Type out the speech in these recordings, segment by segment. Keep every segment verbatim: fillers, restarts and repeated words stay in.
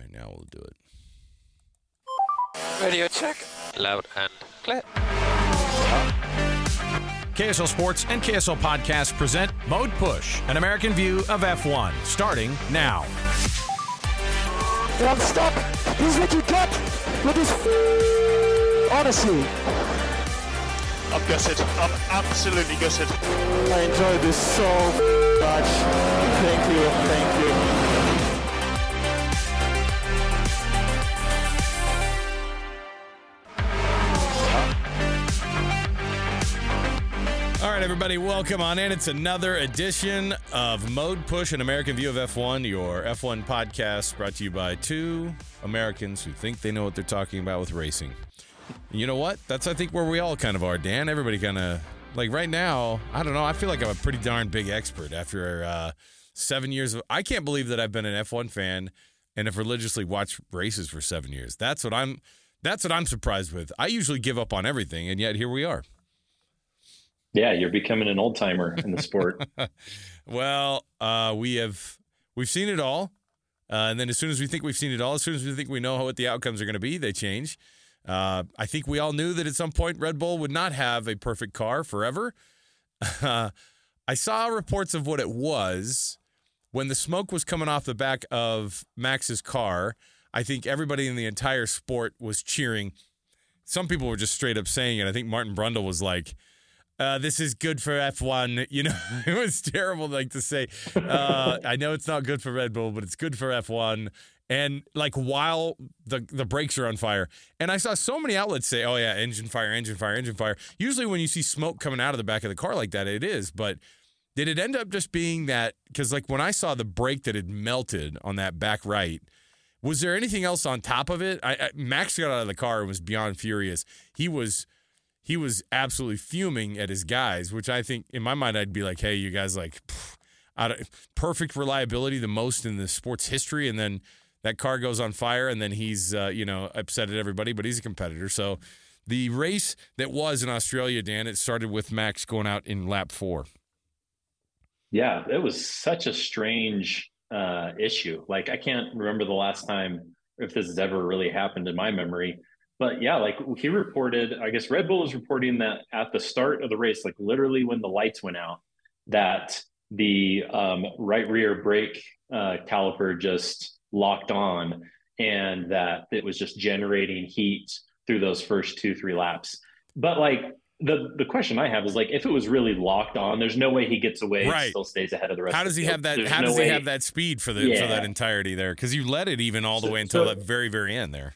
right, now we'll do it. Radio check. Loud and clear. K S L Sports and K S L Podcast present Mode Push, an American view of F one, starting now. I'm stuck. He's making cut with his f- honestly. I'm gutted. I'm absolutely gutted. I enjoyed this so much. Thank you. Thank you. All right, everybody, welcome on in. It's another edition of Mode Push, an American view of F one, your F one podcast brought to you by two Americans who think they know what they're talking about with racing. You know what? That's, I think, where we all kind of are, Dan. Everybody kind of, like right now, I don't know, I feel like I'm a pretty darn big expert after uh, seven years of, I can't believe that I've been an F one fan and have religiously watched races for seven years. That's what I'm, that's what I'm surprised with. I usually give up on everything, and yet here we are. Yeah, you're becoming an old timer in the sport. Well, uh, we have we've seen it all, uh, and then as soon as we think we've seen it all, as soon as we think we know what the outcomes are going to be, they change. Uh, I think we all knew that at some point Red Bull would not have a perfect car forever. Uh, I saw reports of what it was when the smoke was coming off the back of Max's car. I think everybody in the entire sport was cheering. Some people were just straight up saying it. I think Martin Brundle was like, Uh, this is good for F one. You know, it was terrible, like, to say, uh, I know it's not good for Red Bull, but it's good for F one. And, like, while the, the brakes are on fire. And I saw so many outlets say, oh, yeah, engine fire, engine fire, engine fire. Usually when you see smoke coming out of the back of the car like that, it is. But did it end up just being that? Because, like, when I saw the brake that had melted on that back right, was there anything else on top of it? I, I, Max got out of the car and was beyond furious. He was... He was absolutely fuming at his guys, which I think, in my mind, I'd be like, hey, you guys, like, pff, out of, perfect reliability, the most in the sport's history, and then that car goes on fire, and then he's, uh, you know, upset at everybody, but he's a competitor. So the race that was in Australia, Dan, it started with Max going out in lap four. Yeah, it was such a strange uh, issue. Like, I can't remember the last time, if this has ever really happened in my memory. But yeah, like he reported, I guess Red Bull was reporting that at the start of the race, like literally when the lights went out, that the um, right rear brake uh, caliper just locked on and that it was just generating heat through those first two, three laps. But like the, the question I have is like, if it was really locked on, there's no way he gets away right. and still stays ahead of the rest. How does of the he field. have that? There's How no does way. he have that speed for the yeah. for that entirety there? Because you let it even all the so, way until so, the very, very end there.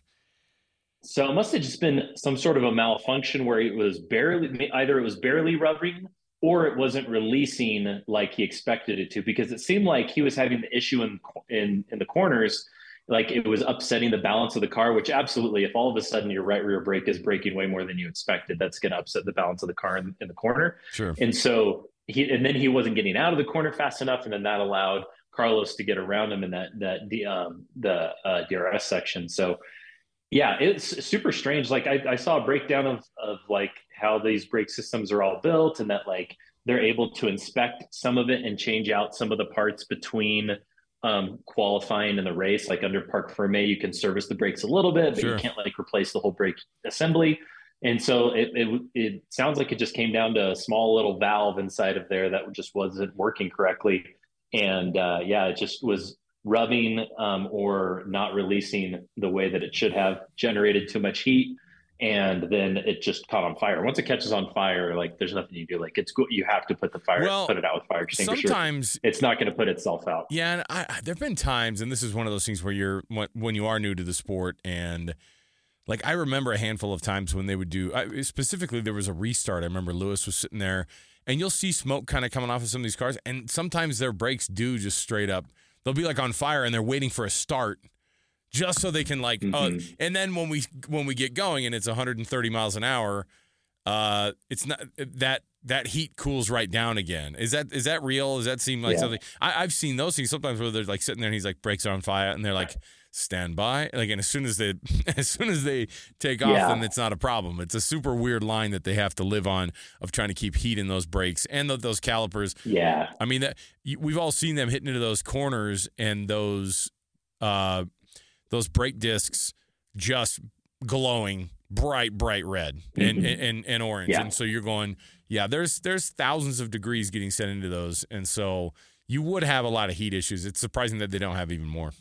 So it must have just been some sort of a malfunction where it was barely, either it was barely rubbing or it wasn't releasing like he expected it to, because it seemed like he was having the issue in in in the corners, like it was upsetting the balance of the car, which absolutely, if all of a sudden your right rear brake is braking way more than you expected, that's going to upset the balance of the car in, in the corner. Sure. And so he, and then he wasn't getting out of the corner fast enough, and then that allowed Carlos to get around him in that that the um the uh, D R S section. So. Yeah, it's super strange. Like I, I saw a breakdown of, of like how these brake systems are all built, and that like they're able to inspect some of it and change out some of the parts between um, qualifying and the race. Like under Parc Fermé, you can service the brakes a little bit, but sure. you can't like replace the whole brake assembly. And so it, it it sounds like it just came down to a small little valve inside of there that just wasn't working correctly. And uh, yeah, it just was rubbing um, or not releasing the way that it should have, generated too much heat, and then it just caught on fire. Once it catches on fire, like there's nothing you do. Like it's go- you have to put the fire, well, put it out with fire extinguisher. Sometimes it's not going to put itself out. Yeah, and I, there've been times, and this is one of those things where you're when you are new to the sport, and like I remember a handful of times when they would do. I, specifically, there was a restart. I remember Lewis was sitting there, and you'll see smoke kind of coming off of some of these cars, and sometimes their brakes do just straight up. They'll be like on fire and they're waiting for a start just so they can like, mm-hmm. uh, and then when we, when we get going and it's one hundred thirty miles an hour, uh, it's not that, that heat cools right down again. Is that, is that real? Does that seem like yeah. something I, I've seen those things sometimes where they're like sitting there and he's like brakes are on fire and they're like, stand by. Like, and as soon as they, as soon as they take off, yeah. then it's not a problem. It's a super weird line that they have to live on of trying to keep heat in those brakes and the, those calipers. Yeah. I mean, that we've all seen them hitting into those corners and those, uh, those brake discs just glowing bright, bright red and, mm-hmm. and, and, and orange. Yeah. And so you're going, yeah, there's there's thousands of degrees getting sent into those. And so you would have a lot of heat issues. It's surprising that they don't have even more.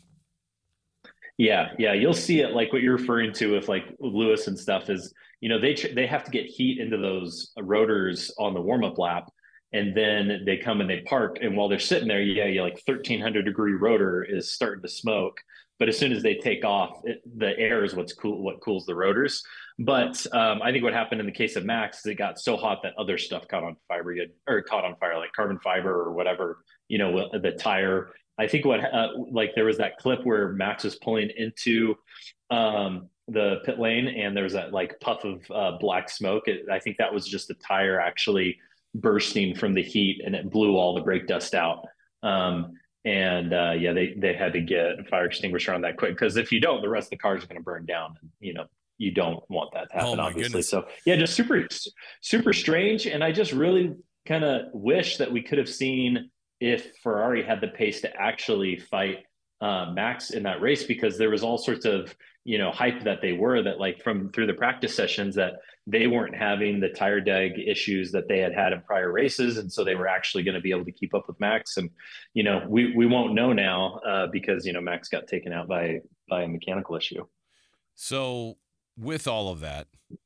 Yeah, yeah, you'll see it like what you're referring to with like Lewis and stuff is, you know, they they have to get heat into those rotors on the warm-up lap, and then they come and they park, and while they're sitting there, yeah, you like thirteen hundred degree rotor is starting to smoke, but as soon as they take off, it, the air is what's cool, what cools the rotors. But um, I think what happened in the case of Max is it got so hot that other stuff caught on fire, or caught on fire, like carbon fiber or whatever, you know, the tire. I think what, uh, like there was that clip where Max was pulling into um, the pit lane and there was that like puff of uh, black smoke. It, I think that was just the tire actually bursting from the heat, and it blew all the brake dust out. Um, and uh, yeah, they, they had to get a fire extinguisher on that quick, because if you don't, the rest of the car is going to burn down. You know, you don't want that to happen, oh obviously. Goodness. So yeah, just super, super strange. And I just really kind of wish that we could have seen if Ferrari had the pace to actually fight uh, Max in that race, because there was all sorts of, you know, hype that they were, that like from through the practice sessions that they weren't having the tire deg issues that they had had in prior races. And so they were actually going to be able to keep up with Max. And, you know, we, we won't know now uh, because, you know, Max got taken out by, by a mechanical issue. So with all of that,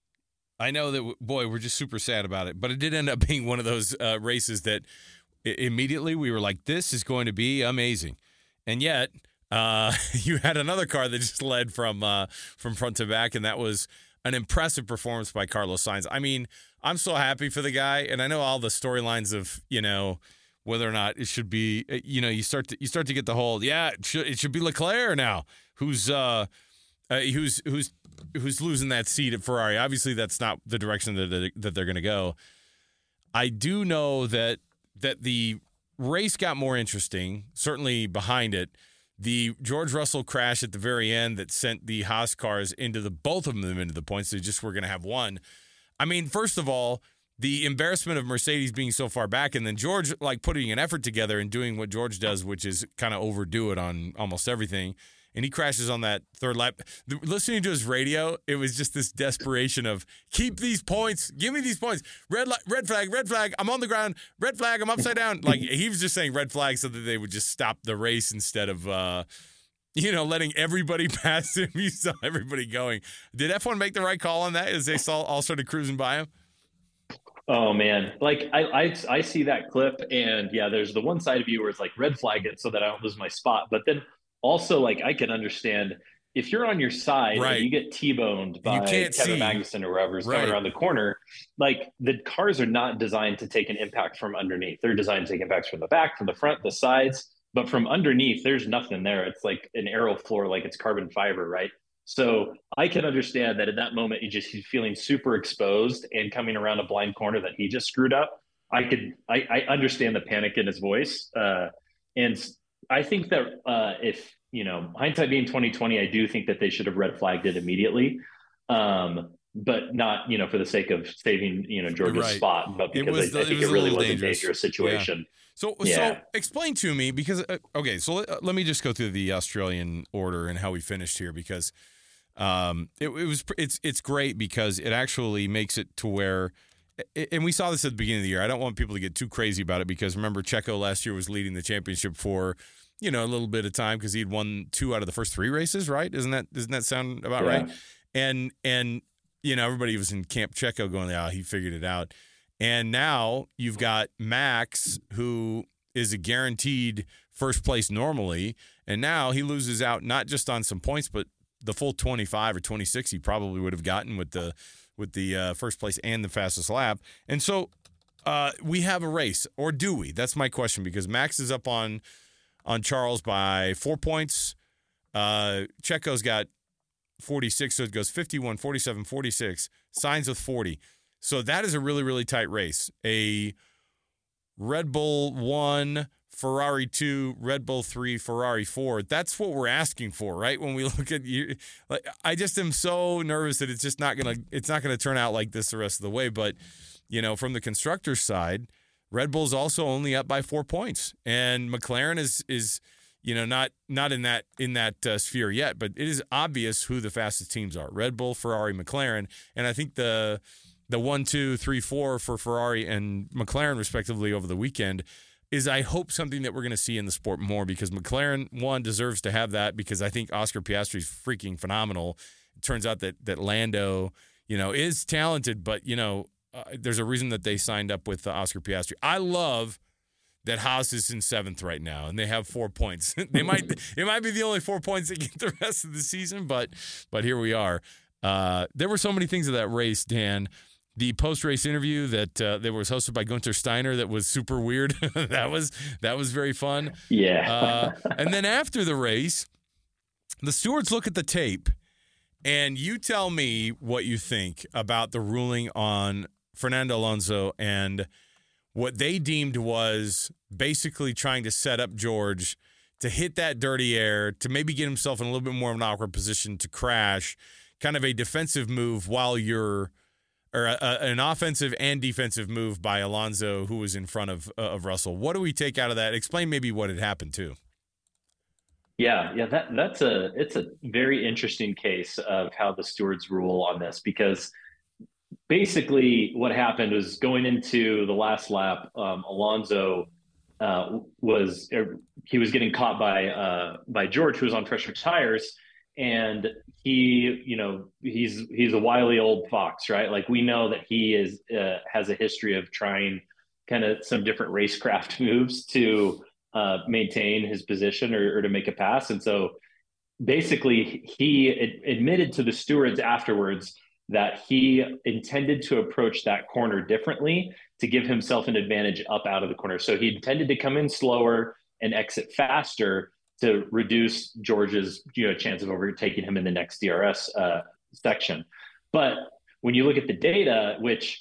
I know that, boy, we're just super sad about it, but it did end up being one of those uh, races that immediately we were like, this is going to be amazing. And yet uh, you had another car that just led from uh, from front to back, and that was an impressive performance by Carlos Sainz. I mean, I'm so happy for the guy, and I know all the storylines of, you know, whether or not it should be, you know, you start to you start to get the whole, yeah, it should, it should be Leclerc now, who's uh, uh, who's who's who's losing that seat at Ferrari. Obviously, that's not the direction that that they're going to go. I do know that that the race got more interesting, certainly behind it. The George Russell crash at the very end that sent the Haas cars into the, both of them into the points. They just were going to have one. I mean, first of all, the embarrassment of Mercedes being so far back, and then George like putting an effort together and doing what George does, which is kind of overdo it on almost everything. And he crashes on that third lap. The, listening to his radio, it was just this desperation of, keep these points. Give me these points. Red li- red flag, red flag. I'm on the ground. Red flag, I'm upside down. Like, he was just saying red flag so that they would just stop the race instead of, uh, you know, letting everybody pass him. You saw everybody going. Did F one make the right call on that as they saw, all started cruising by him? Oh, man. Like, I, I I see that clip, and, yeah, there's the one side of you where it's like, red flag it so that I don't lose my spot. But then also, like, I can understand if you're on your side right. and you get T-boned by Kevin see. Magnussen or whoever's right. coming around the corner, like, the cars are not designed to take an impact from underneath. They're designed to take impacts from the back, from the front, the sides. But from underneath, there's nothing there. It's like an aero floor, like it's carbon fiber, right? So I can understand that in that moment, you just he's feeling super exposed and coming around a blind corner that he just screwed up. I could, I, I understand the panic in his voice. Uh, and I think that uh, if, you know, hindsight being twenty twenty, I do think that they should have red flagged it immediately, um, but not, you know, for the sake of saving, you know, George's right. spot, but because was, I, I think it, it really was dangerous. a dangerous situation. Yeah. So, yeah. so explain to me, because, uh, okay, so let, uh, let me just go through the Australian order and how we finished here, because um, it, it was, it's, it's great because it actually makes it to where, and we saw this at the beginning of the year. I don't want people to get too crazy about it, because remember, Checo last year was leading the championship for, you know, a little bit of time because he'd won two out of the first three races, right? Isn't that, doesn't that sound about yeah. right? And, and, you know, everybody was in Camp Checo going, oh, he figured it out. And now you've got Max, who is a guaranteed first place normally, and now he loses out not just on some points, but the full twenty-five or twenty-six he probably would have gotten with the with the uh, first place and the fastest lap. And so uh, we have a race, or do we? That's my question, because Max is up on on Charles by four points. Uh, Checo's got forty-six, so it goes fifty-one, forty-seven, forty-six. Sainz with forty. So that is a really, really tight race. A Red Bull one, Ferrari two, Red Bull three, Ferrari four. That's what we're asking for, right? When we look at you, like, I just am so nervous that it's just not gonna, it's not gonna turn out like this the rest of the way. But you know, from the constructor's side, Red Bull's also only up by four points, and McLaren is is, you know, not not in that in that uh, sphere yet, but it is obvious who the fastest teams are: Red Bull, Ferrari, McLaren, and I think the the one, two, three, four for Ferrari and McLaren respectively over the weekend is, I hope, something that we're going to see in the sport more, because McLaren, one, deserves to have that, because I think Oscar Piastri's freaking phenomenal. It turns out that that Lando, you know, is talented, but you know, uh, there's a reason that they signed up with uh, Oscar Piastri. I love that Haas is in seventh right now, and they have four points. they might it might be the only four points they get the rest of the season, but but here we are. Uh, there were so many things of that race, Dan. The post-race interview that uh, that was hosted by Gunther Steiner that was super weird. that was that was very fun. Yeah. uh, and then after the race, the stewards look at the tape, and you tell me what you think about the ruling on Fernando Alonso and what they deemed was basically trying to set up George to hit that dirty air, to maybe get himself in a little bit more of an awkward position to crash, kind of a defensive move while you're, or a, a, an offensive and defensive move by Alonso, who was in front of uh, of Russell. What do we take out of that? Explain maybe what had happened too. Yeah, yeah, that that's a it's a very interesting case of how the stewards rule on this, because basically what happened was, going into the last lap, um, Alonso uh, was er, he was getting caught by uh, by George, who was on pressure tires, and he, you know, he's he's a wily old fox, right? Like, we know that he is uh, has a history of trying kind of some different racecraft moves to uh, maintain his position or, or to make a pass, and so basically he ad- admitted to the stewards afterwards that he intended to approach that corner differently to give himself an advantage up out of the corner. So he intended to come in slower and exit faster to reduce George's, you know, chance of overtaking him in the next D R S uh, section. But when you look at the data, which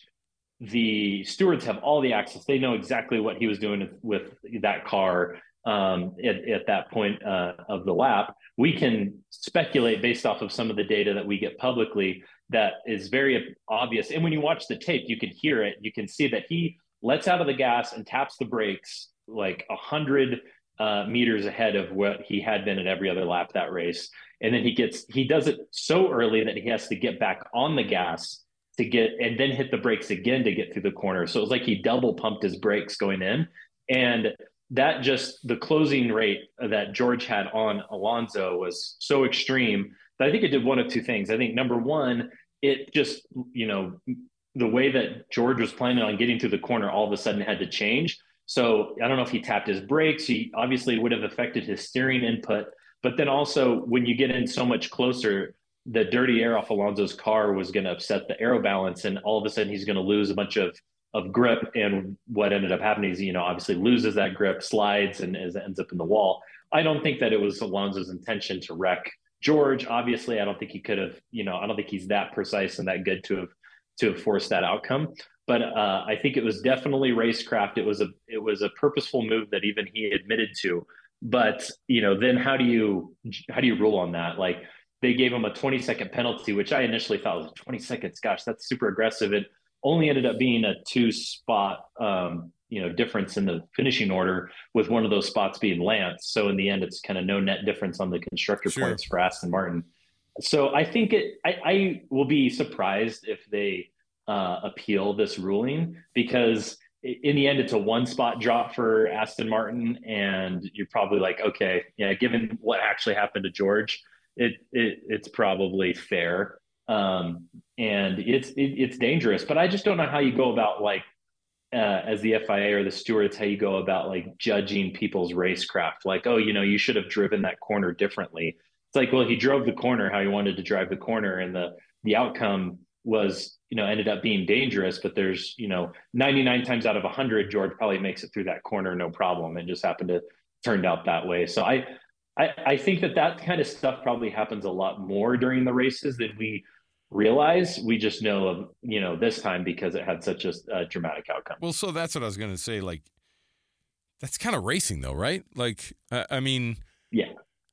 the stewards have all the access, they know exactly what he was doing with that car um, at, at that point uh, of the lap. We can speculate based off of some of the data that we get publicly that is very obvious. And when you watch the tape, you can hear it. You can see that he lets out of the gas and taps the brakes like a hundred uh, meters ahead of what he had been at every other lap that race. And then he gets, he does it so early that he has to get back on the gas to get, and then hit the brakes again to get through the corner. So it was like he double pumped his brakes going in. And that just, the closing rate that George had on Alonso was so extreme that I think it did one of two things. I think number one, it just, you know, the way that George was planning on getting through the corner all of a sudden had to change. So I don't know if he tapped his brakes. He obviously would have affected his steering input. But then also, when you get in so much closer, the dirty air off Alonso's car was going to upset the aero balance. And all of a sudden he's going to lose a bunch of, of grip. And what ended up happening is, you know, obviously loses that grip, slides, and is, ends up in the wall. I don't think that it was Alonso's intention to wreck George. Obviously, I don't think he could have, you know, I don't think he's that precise and that good to have to have forced that outcome. But uh, I think it was definitely racecraft. It was a it was a purposeful move that even he admitted to. But, you know, then how do you how do you rule on that? Like, they gave him a twenty second penalty, which I initially thought was twenty seconds. Gosh, that's super aggressive. It only ended up being a two spot, um, you know, difference in the finishing order, with one of those spots being Lance. So in the end, it's kind of no net difference on the constructor Sure. points for Aston Martin. So I think it, I, I will be surprised if they uh, appeal this ruling, because in the end, it's a one spot drop for Aston Martin. And you're probably like, okay, yeah, given what actually happened to George, it, it it's probably fair. Um, and it's, it, it's dangerous, but I just don't know how you go about, like, Uh, as the F I A or the stewards, how you go about like judging people's racecraft. Like, oh, you know, you should have driven that corner differently. It's like, well, he drove the corner how he wanted to drive the corner, and the the outcome was, you know, ended up being dangerous. But there's, you know, ninety-nine times out of one hundred, George probably makes it through that corner no problem, and just happened to turned out that way. So I, I, I think that that kind of stuff probably happens a lot more during the races than we realize. We just know of, you know, this time because it had such a, a dramatic outcome. Well, so that's what I was going to say. Like, that's kind of racing, though, right? Like, uh, I mean, yeah,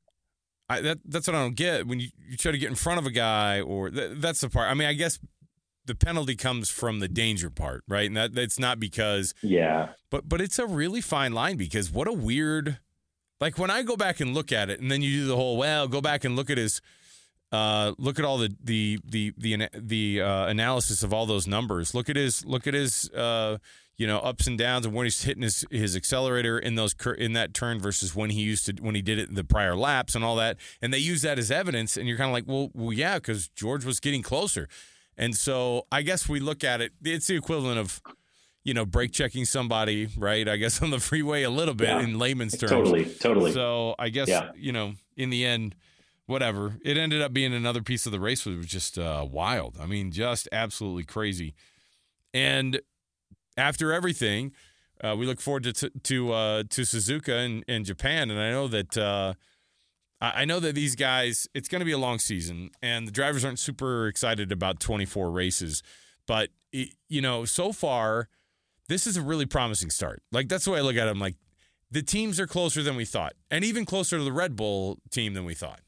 I, that that's what I don't get. When you, you try to get in front of a guy, or th- that's the part. I mean, I guess the penalty comes from the danger part, right? And that that's not because, yeah, but but it's a really fine line, because what a weird. like when I go back and look at it, and then you do the whole, well, go back and look at his, uh, look at all the the the the the uh, analysis of all those numbers. Look at his look at his uh, you know ups and downs and when he's hitting his, his accelerator in those in that turn versus when he used to when he did it in the prior laps and all that. And they use that as evidence, and you're kind of like, well, well, yeah, because George was getting closer. And so I guess we look at it. It's the equivalent of, you know, brake checking somebody, right? I guess on the freeway a little bit yeah, in layman's terms. Totally, totally. So I guess, yeah. you know, in the end, whatever. It ended up being another piece of the race that was just uh, wild. I mean, just absolutely crazy. And after everything, uh, we look forward to to uh, to Suzuka in, in Japan. And I know that uh, I know that these guys, it's going to be a long season, and the drivers aren't super excited about twenty-four races. But, it, you know, so far, this is a really promising start. Like, that's the way I look at it. I'm like, the teams are closer than we thought, and even closer to the Red Bull team than we thought.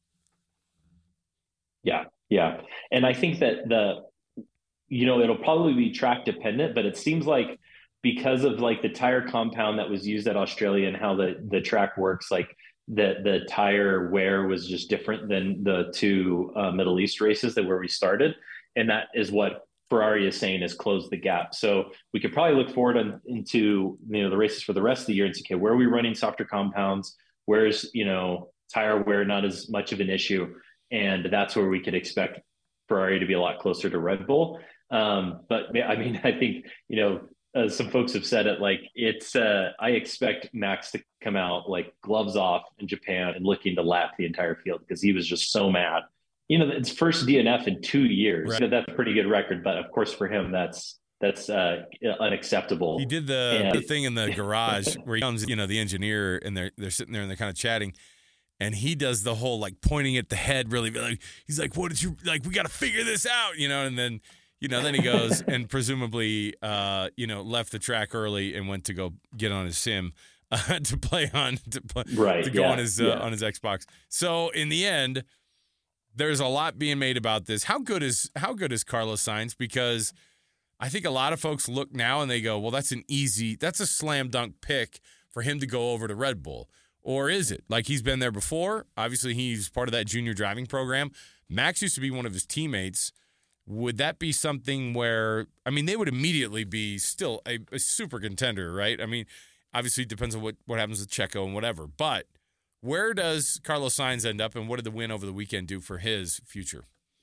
Yeah, yeah. And I think that the, you know, it'll probably be track dependent, but it seems like because of like the tire compound that was used at Australia and how the, the track works, like, the the tire wear was just different than the two uh, Middle East races that where we started. And that is what Ferrari is saying is close the gap. So we could probably look forward on, into, you know, the races for the rest of the year and say, okay, where are we running softer compounds? Where's, you know, tire wear not as much of an issue? And that's where we could expect Ferrari to be a lot closer to Red Bull. Um, but I mean, I think, you know, Uh, some folks have said it like it's, uh, I expect Max to come out like gloves off in Japan and looking to lap the entire field because he was just so mad. You know, it's first D N F in two years. Right. You know, that's a pretty good record. But of course, for him, that's that's uh, unacceptable. He did the, and, the thing in the garage where he comes, you know, the engineer, and they're, they're sitting there and they're kind of chatting. And he does the whole like pointing at the head really, like, he's like, what did you like? We got to figure this out, you know, and then. You know, then he goes and presumably, uh, you know, left the track early and went to go get on his sim uh, to play on to play, right, to go yeah, on his uh, yeah. on his Xbox. So in the end, there's a lot being made about this. How good is how good is Carlos Sainz? Because I think a lot of folks look now and they go, well, that's an easy, that's a slam dunk pick for him to go over to Red Bull. Or is it? Like, he's been there before. Obviously, he's part of that junior driving program. Max used to be one of his teammates. Would that be something where, I mean, they would immediately be still a, a super contender, right? I mean, obviously it depends on what, what happens with Checo and whatever. But where does Carlos Sainz end up, and what did the win over the weekend do for his future?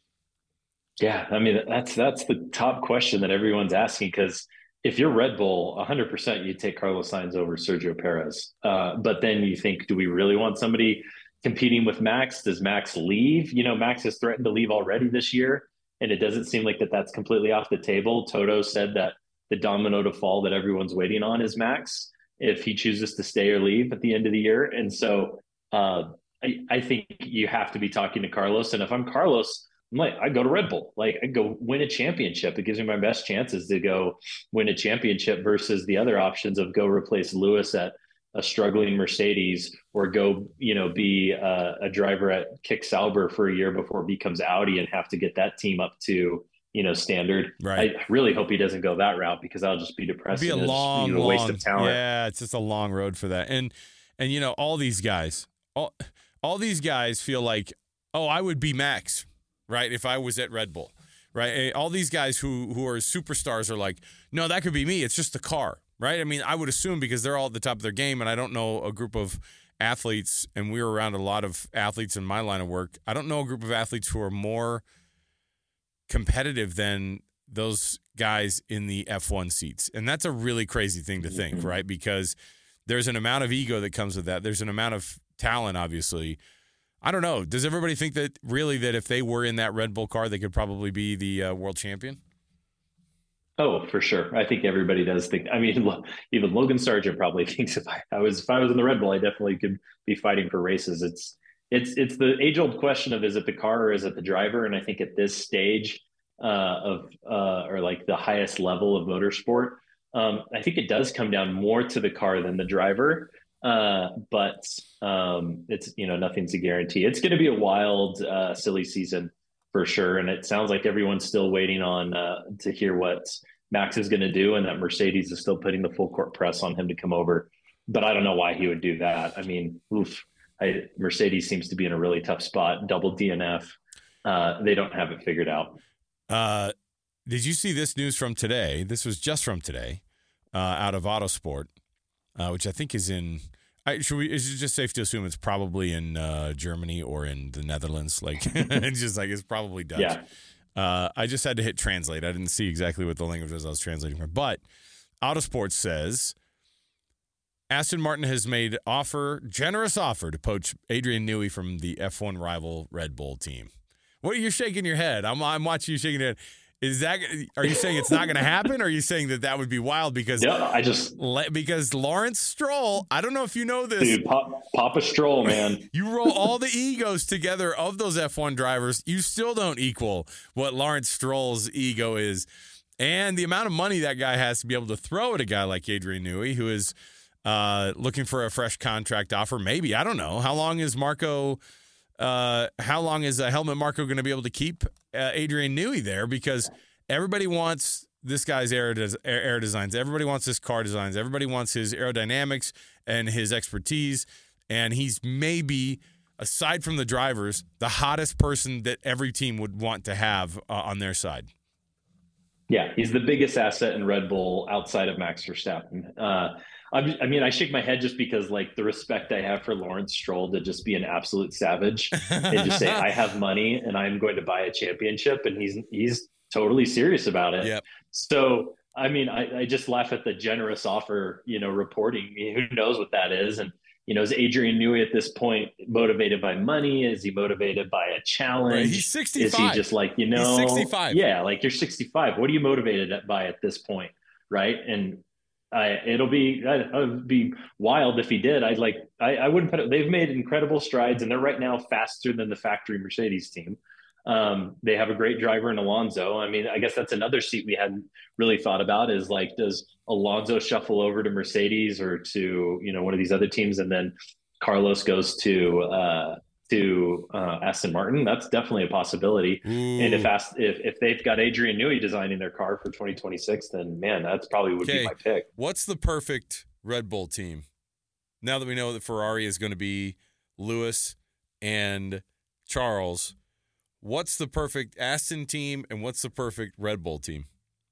Yeah, I mean, that's that's the top question that everyone's asking, because if you're Red Bull, one hundred percent you'd take Carlos Sainz over Sergio Perez. Uh, but then you think, do we really want somebody competing with Max? Does Max leave? You know, Max has threatened to leave already this year. And it doesn't seem like that that's completely off the table. Toto said that the domino to fall that everyone's waiting on is Max, if he chooses to stay or leave at the end of the year. And so uh, I, I think you have to be talking to Carlos. And if I'm Carlos, I'm like, I go to Red Bull. Like, I go win a championship. It gives me my best chances to go win a championship versus the other options of go replace Lewis at a struggling Mercedes, or go, you know, be a, a driver at Kick Sauber for a year before it becomes Audi and have to get that team up to, you know, standard. Right. I really hope he doesn't go that route, because that'll just be depressing. It'd be a long, just, you know, waste long, of talent. Yeah, it's just a long road for that. And, and you know, all these guys, all, all these guys feel like, oh, I would be Max, right, if I was at Red Bull, right? All these guys who who are superstars are like, no, that could be me. It's just the car. Right? I mean, I would assume, because they're all at the top of their game, and I don't know a group of athletes, and we were around a lot of athletes in my line of work. I don't know a group of athletes who are more competitive than those guys in the F one seats. And that's a really crazy thing to think, right? Because there's an amount of ego that comes with that. There's an amount of talent, obviously. I don't know. Does everybody think that really that if they were in that Red Bull car, they could probably be the uh, world champion? Oh, for sure. I think everybody does think. I mean, even Logan Sargent probably thinks if I, I was if I was in the Red Bull, I definitely could be fighting for races. It's it's it's the age old question of, is it the car or is it the driver? And I think at this stage uh, of uh, or like the highest level of motorsport, um, I think it does come down more to the car than the driver. Uh, but um, it's, you know, nothing's a guarantee. It's going to be a wild, uh, silly season for sure. And it sounds like everyone's still waiting on uh, to hear what Max is going to do, and that Mercedes is still putting the full court press on him to come over. but I don't know why he would do that. I mean, oof, I, Mercedes seems to be in a really tough spot. Double D N F. Uh, they don't have it figured out. Uh, did you see this news from today? This was just from today, uh, out of Autosport, uh, which I think is in. I, should we? Is it just safe to assume it's probably in uh, Germany or in the Netherlands? Like it's just like it's probably Dutch. Yeah. Uh, I just had to hit translate. I didn't see exactly what the language was I was translating from. But Autosport says Aston Martin has made offer, generous offer to poach Adrian Newey from the F one rival Red Bull team. What are you shaking your head? I'm I'm watching you shaking your head. Is that? Are you saying it's not going to happen? Or are you saying that that would be wild because? Yeah, I just because Lawrence Stroll. I don't know if you know this, dude. Pop, Papa Stroll, man. You roll all the egos together of those F one drivers, you still don't equal what Lawrence Stroll's ego is, and the amount of money that guy has to be able to throw at a guy like Adrian Newey, who is uh, looking for a fresh contract offer. Maybe I don't know how long is Marco. Uh, how long is uh, Helmut Marko going to be able to keep uh, Adrian Newey there? Because everybody wants this guy's air, des- air designs. Everybody wants his car designs. Everybody wants his aerodynamics and his expertise. And he's maybe, aside from the drivers, the hottest person that every team would want to have uh, on their side. Yeah, he's the biggest asset in Red Bull outside of Max Verstappen. Uh, I mean, I shake my head just because, like, the respect I have for Lawrence Stroll to just be an absolute savage and just say, I have money and I'm going to buy a championship. And he's he's totally serious about it. Yep. So, I mean, I, I just laugh at the generous offer, you know, reporting. I mean, who knows what that is? And, you know, is Adrian Newey at this point motivated by money? Is he motivated by a challenge? Right, he's sixty-five. Is he just like, you know, he's sixty-five. Yeah, like you're sixty-five. What are you motivated by at this point? Right. And I, it'll be, it would be wild if he did. I'd like, I, I wouldn't put it, they've made incredible strides and they're right now faster than the factory Mercedes team. Um, they have a great driver in Alonso. I mean, I guess that's another seat we hadn't really thought about is like, does Alonso shuffle over to Mercedes or to, you know, one of these other teams? And then Carlos goes to, uh, to uh, Aston Martin. That's definitely a possibility. Ooh. And if, if if they've got Adrian Newey designing their car for twenty twenty-six, then man, that's probably would okay. be my pick. What's the perfect Red Bull team? Now that we know that Ferrari is going to be Lewis and Charles, what's the perfect Aston team and what's the perfect Red Bull team?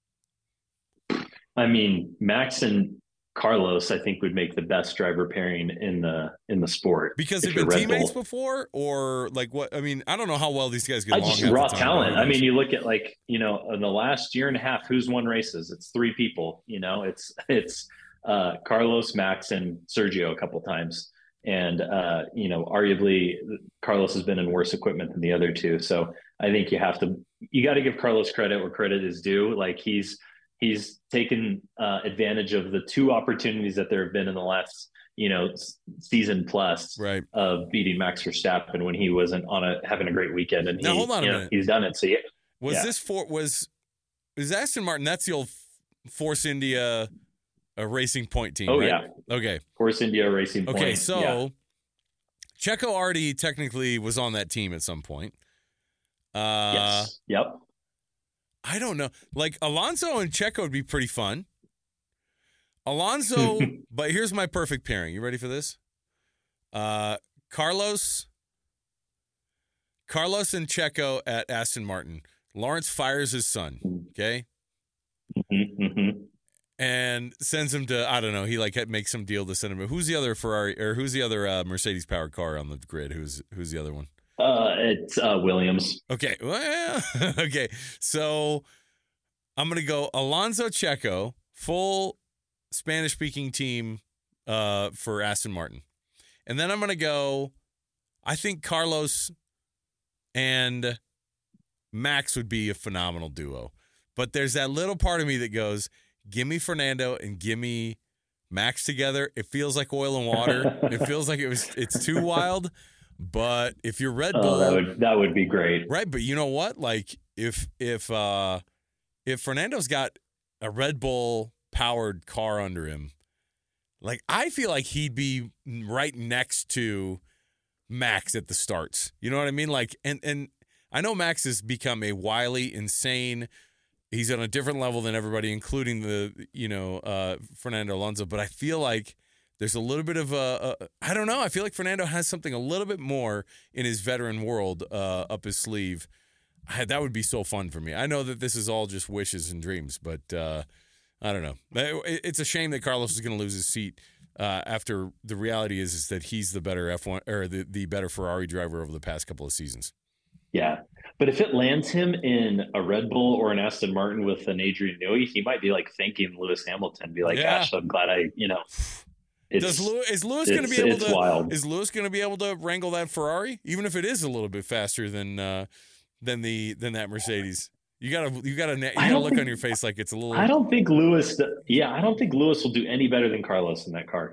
I mean, Max and Carlos, I think, would make the best driver pairing in the in the sport because they've been Red teammates Bull. before, or like what? I mean, I don't know how well these guys get along. Just raw talent. I mean, you look at like you know, in the last year and a half, who's won races? It's three people. You know, it's it's uh, Carlos, Max, and Sergio a couple times, and uh, you know, arguably Carlos has been in worse equipment than the other two. So I think you have to you got to give Carlos credit where credit is due. Like he's. He's taken uh, advantage of the two opportunities that there have been in the last, you know, season plus right. of beating Max Verstappen when he wasn't on a having a great weekend. And now he, hold on a know, minute, he's done it. So yeah, was yeah. this for was is Aston Martin? That's the old Force India uh, Racing Point team. Oh right? yeah, okay. Force India Racing Point. Okay, so yeah. Checo already technically was on that team at some point. Uh, yes. Yep. I don't know. Like, Alonso and Checo would be pretty fun. Alonso, but here's my perfect pairing. You ready for this? Uh, Carlos, Carlos and Checo at Aston Martin. Lawrence fires his son, okay? Mm-hmm, mm-hmm. And sends him to, I don't know, he, like, makes some deal to send him. Who's the other Ferrari, or who's the other uh, Mercedes-powered car on the grid? Who's Who's the other one? Uh, it's uh, Williams. Okay. Well, okay. So I'm going to go Alonso Checo, full Spanish-speaking team uh, for Aston Martin. And then I'm going to go, I think Carlos and Max would be a phenomenal duo. But there's that little part of me that goes, give me Fernando and give me Max together. It feels like oil and water. It feels like it was. It's too wild. But if you're Red Bull, oh, that would that would be great, right? But you know what? Like if if uh, if Fernando's got a Red Bull powered car under him, like I feel like he'd be right next to Max at the starts. You know what I mean? Like, and and I know Max has become a wily, insane. He's on a different level than everybody, including the you know uh, Fernando Alonso. But I feel like There's a little bit of a, a I don't know. I feel like Fernando has something a little bit more in his veteran world uh, up his sleeve. I, that would be so fun for me. I know that this is all just wishes and dreams, but uh, I don't know. It, it's a shame that Carlos is going to lose his seat uh, after the reality is, is that he's the better F one or the, the better Ferrari driver over the past couple of seasons. Yeah. But if it lands him in a Red Bull or an Aston Martin with an Adrian Newey, he might be like thanking Lewis Hamilton, be like, yeah. gosh, I'm glad I, you know. It's, Does Lewis, is Lewis going to be able to? Wild. Is Lewis going to be able to wrangle that Ferrari, even if it is a little bit faster than uh, than the than that Mercedes? You gotta you gotta you gotta look think, on your face like it's a little. I don't think Lewis. Yeah, I don't think Lewis will do any better than Carlos in that car.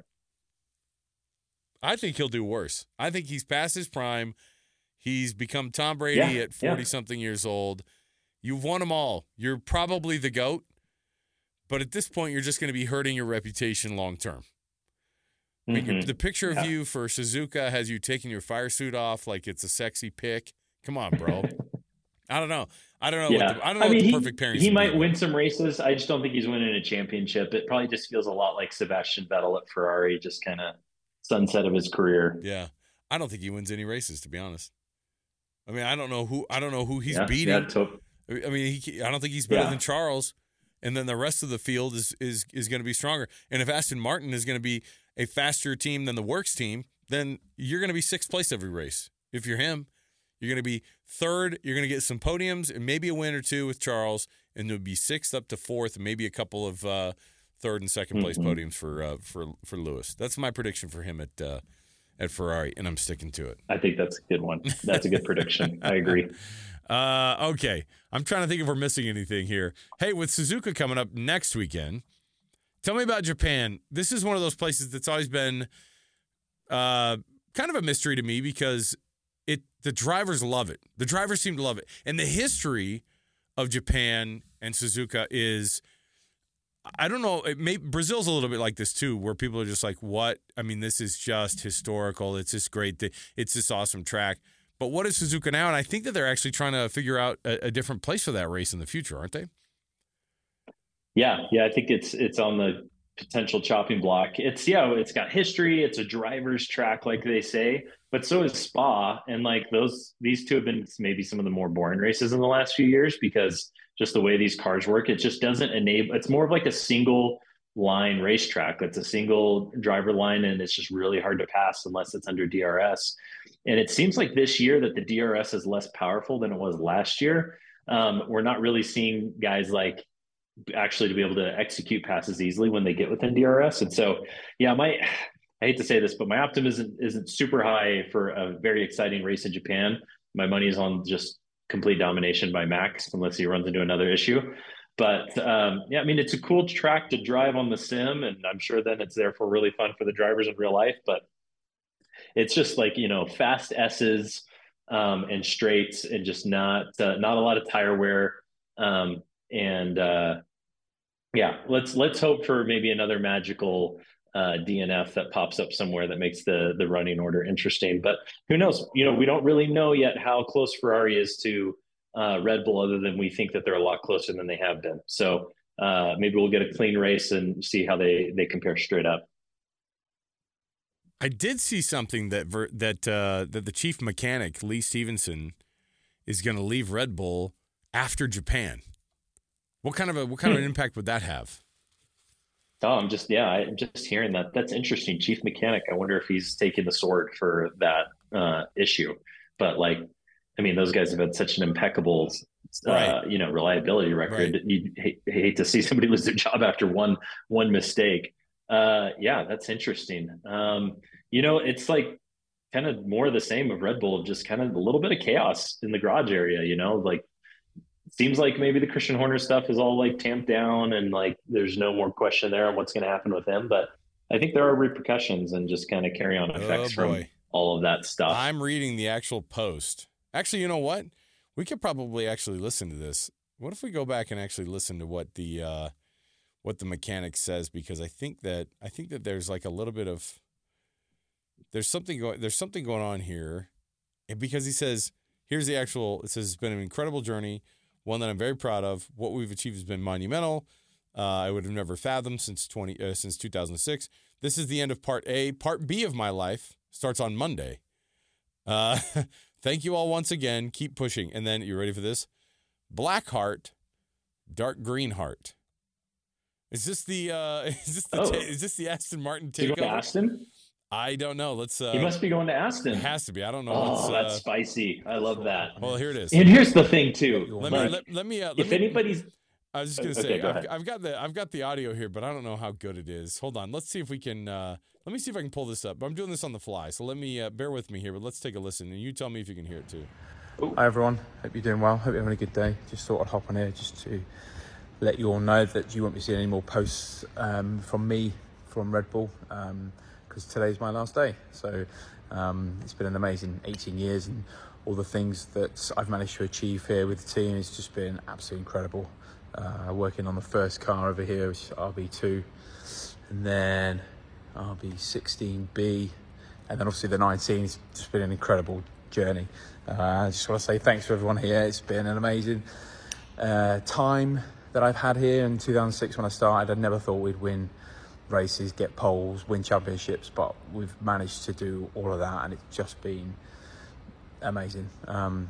I think he'll do worse. I think he's past his prime. He's become Tom Brady yeah, at forty yeah. something years old. You've won them all. You're probably the GOAT, but at this point, you're just going to be hurting your reputation long term. I mean, Mm-hmm. the picture of Yeah. you for Suzuka has you taking your fire suit off like it's a sexy pic. Come on, bro. I don't know. I don't know. Yeah. What the, I don't know I mean, what the he, perfect pairing. he might win some races. I just don't think he's winning a championship. It probably just feels a lot like Sebastian Vettel at Ferrari, just kind of sunset of his career. Yeah, I don't think he wins any races, to be honest. I mean, I don't know who. I don't know who he's yeah, beating. Yeah, to- I mean, he, I don't think he's better Yeah. than Charles. And then the rest of the field is is is going to be stronger. And if Aston Martin is going to be a faster team than the Works team, then you're going to be sixth place every race. If you're him, you're going to be third. You're going to get some podiums and maybe a win or two with Charles, and you'll be sixth up to fourth, and maybe a couple of uh, third and second place Mm-hmm. podiums for uh, for for Lewis. That's my prediction for him at uh, at Ferrari, and I'm sticking to it. I think that's a good one. That's a good prediction. I agree. Uh, okay. I'm trying to think if we're missing anything here. Hey, with Suzuka coming up next weekend, tell me about Japan. This is one of those places that's always been uh, kind of a mystery to me because it the drivers love it. The drivers seem to love it. And the history of Japan and Suzuka is, I don't know, it may, Brazil's a little bit like this too, where people are just like, what? I mean, this is just historical. It's this great thing. It's this awesome track. But what is Suzuka now? And I think that they're actually trying to figure out a, a different place for that race in the future, aren't they? Yeah, yeah, I think it's it's on the potential chopping block. It's yeah, it's got history. It's a driver's track, like they say, but so is Spa. And like those, these two have been maybe some of the more boring races in the last few years because just the way these cars work, it just doesn't enable. It's more of like a single line racetrack. It's a single driver line, and it's just really hard to pass unless it's under D R S. And it seems like this year that the D R S is less powerful than it was last year. Um, we're not really seeing guys like actually to be able to execute passes easily when they get within D R S. And so, yeah, my I hate to say this, but my optimism isn't super high for a very exciting race in Japan. My money is on just complete domination by Max, unless he runs into another issue. But um, yeah, I mean, it's a cool track to drive on the sim, and I'm sure then it's therefore really fun for the drivers in real life. But it's just like, you know, fast S's um, and straights, and just not uh, not a lot of tire wear. Um, and uh, yeah, let's let's hope for maybe another magical uh, D N F that pops up somewhere that makes the the running order interesting. But who knows? You know, we don't really know yet how close Ferrari is to uh, Red Bull, other than we think that they're a lot closer than they have been. So uh, maybe we'll get a clean race and see how they they compare straight up. I did see something that ver- that uh, that the chief mechanic, Lee Stevenson, is going to leave Red Bull after Japan. What kind of a what kind of an impact would that have? Oh, I'm just yeah, I'm just hearing that. That's interesting. Chief mechanic. I wonder if he's taking the sword for that uh, issue. But like, I mean, those guys have had such an impeccable, uh, Right. you know, reliability record. Right. You hate, hate to see somebody lose their job after one one mistake. Uh, yeah, that's interesting. Um, you know, it's like kind of more of the same of Red Bull, just kind of a little bit of chaos in the garage area. You know, like it seems like maybe the Christian Horner stuff is all like tamped down, and like there's no more question there on what's going to happen with him. But I think there are repercussions and just kind of carry on effects Oh, from boy. all of that stuff. I'm reading the actual post. Actually, you know what? We could probably actually listen to this. What if we go back and actually listen to what the uh, what the mechanic says? Because I think that I think that there's like a little bit of there's something going there's something going on here, and because he says here's the actual. It says it's been an incredible journey, one that I'm very proud of. What we've achieved has been monumental. Uh, I would have never fathomed since twenty uh, since two thousand six. This is the end of part A. Part B of my life starts on Monday. Uh, thank you all once again. Keep pushing. And then, you ready for this? Black heart, dark green heart. Is this the uh, is this the Oh. ta- is this the Aston Martin Did you go to takeover? Aston? I don't know. Let's. Uh, He must be going to Aston. It has to be. I don't know. Oh, Let's, that's uh, spicy. I love that. well, here it is. And here's the thing too. Let me Like, let, let me. Uh, let if me, anybody's, I was just gonna Okay, say go I've, ahead. I've got the I've got the audio here, but I don't know how good it is. Hold on. Let's see if we can. Uh, let me see if I can pull this up. I'm doing this on the fly, so let me uh, bear with me here. But let's take a listen, and you tell me if you can hear it too. Hi everyone, hope you're doing well, hope you're having a good day. Just thought I'd hop on here just to let you all know that you won't be seeing any more posts um, from me from Red Bull because um, today's my last day. So um, it's been an amazing eighteen years, and all the things that I've managed to achieve here with the team has just been absolutely incredible. Uh, working on the first car over here, which is R B two, and then R B sixteen B, and then obviously the nineteen. It's just been an incredible journey. Uh, I just want to say thanks to everyone here. It's been an amazing uh, time that I've had here. In two thousand six when I started, I never thought we'd win races, get poles, win championships, but we've managed to do all of that, and it's just been amazing. Um,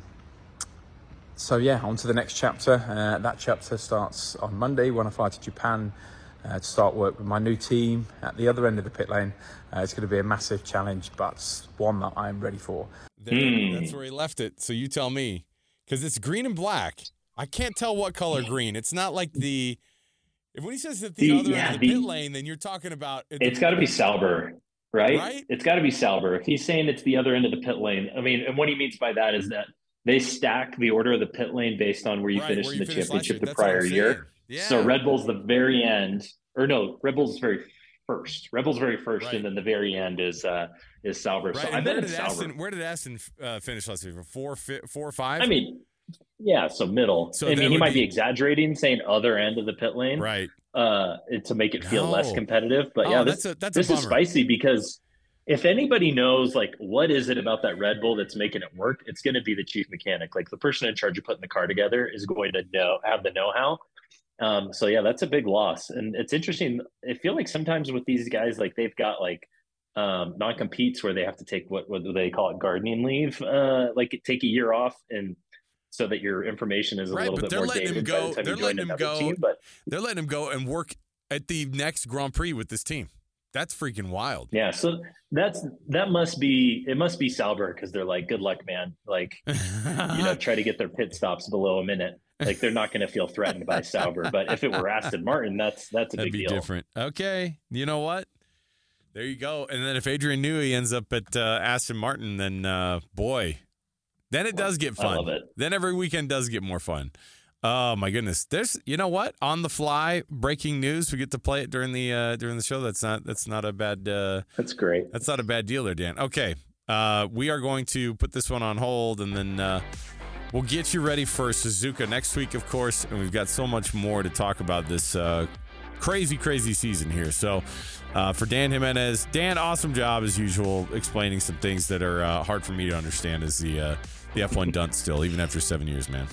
so yeah, on to the next chapter. Uh, that chapter starts on Monday when I fly to Japan uh, to start work with my new team at the other end of the pit lane. Uh, it's going to be a massive challenge, but one that I'm ready for. There, Mm. That's where he left it. So you tell me, because it's green and black. I can't tell what color green. It's not like the. If when he says at the, The- other yeah, end of the the- pit lane, then you're talking about. At it's the, got to be Sauber, right? Right? It's got to be Sauber. If he's saying it's the other end of the pit lane, I mean, and what he means by that is that they stack the order of the pit lane based on where you right, finished where in you the finished last championship year. the That's what I'm prior saying. year. Yeah. So Red Bull's the very end, or no, Red Bull's very first. Red Bull's very first, Right. and then the very end is uh, is Sauber. Right. So I and bet where it's did Sauber. Aston? Where did Aston uh, finish last year? Four, fi- four, five. I mean, yeah, so middle. So I that mean, he would might be be- exaggerating, saying other end of the pit lane, right. uh, to make it feel less No. competitive. But Oh, yeah, that's this, a that's a this is bummer. spicy because if anybody knows, like, what is it about that Red Bull that's making it work, it's going to be the chief mechanic. Like, the person in charge of putting the car together is going to know, have the know-how. Um, so yeah, that's a big loss. And it's interesting. I feel like sometimes with these guys, like they've got like um, non-competes where they have to take what, what do they call it? Gardening leave, uh, like take a year off and so that your information is a Right, little but bit they're more letting him dated by go- the time they're you join letting him another go- team. But They're letting him go and work at the next Grand Prix with this team. That's freaking wild. yeah, so that's that must be it must be Sauber because they're like, good luck, man. Like, you know, try to get their pit stops below a minute. Like, they're not going to feel threatened by Sauber. But if it were Aston Martin, that's that's a That'd big be deal. different. Okay, you know what? There you go. And then if Adrian Newey ends up at uh, Aston Martin, then uh, boy, then it does get I fun. love it. Then every weekend does get more fun. Oh my goodness! There's, you know what? On the fly, breaking news. We get to play it during the uh, during the show. That's not that's not a bad uh, That's great. that's not a bad deal there, Dan. Okay, uh, we are going to put this one on hold, and then uh, we'll get you ready for Suzuka next week, of course. And we've got so much more to talk about this uh, crazy, crazy season here. So uh, for Dan Jimenez, Dan, awesome job as usual, explaining some things that are uh, hard for me to understand as the uh, the F one dunce still, even after seven years, man.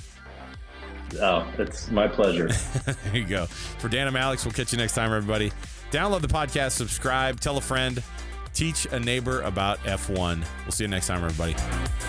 Oh, it's my pleasure. There you go. For Dan and Alex, we'll catch you next time, everybody. Download the podcast, subscribe, tell a friend, teach a neighbor about F one. We'll see you next time, everybody.